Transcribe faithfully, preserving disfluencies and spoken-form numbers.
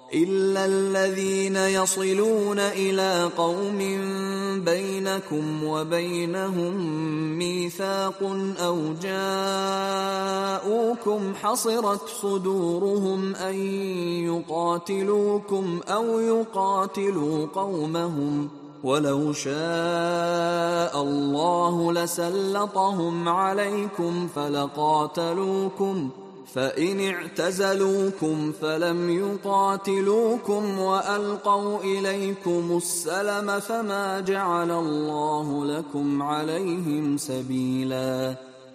إلا الذين يصلون إلى قوم بينكم وبينهم ميثاق أو جاءوكم حصرت صدورهم أن يقاتلوكم أو يقاتلوا قومهم ولو شاء الله لسلطهم عليكم فلقاتلوكم فإن اعتزلوكم فلم يقاتلوكم وألقوا إليكم السلم فما جعل الله لكم عليهم سبيلا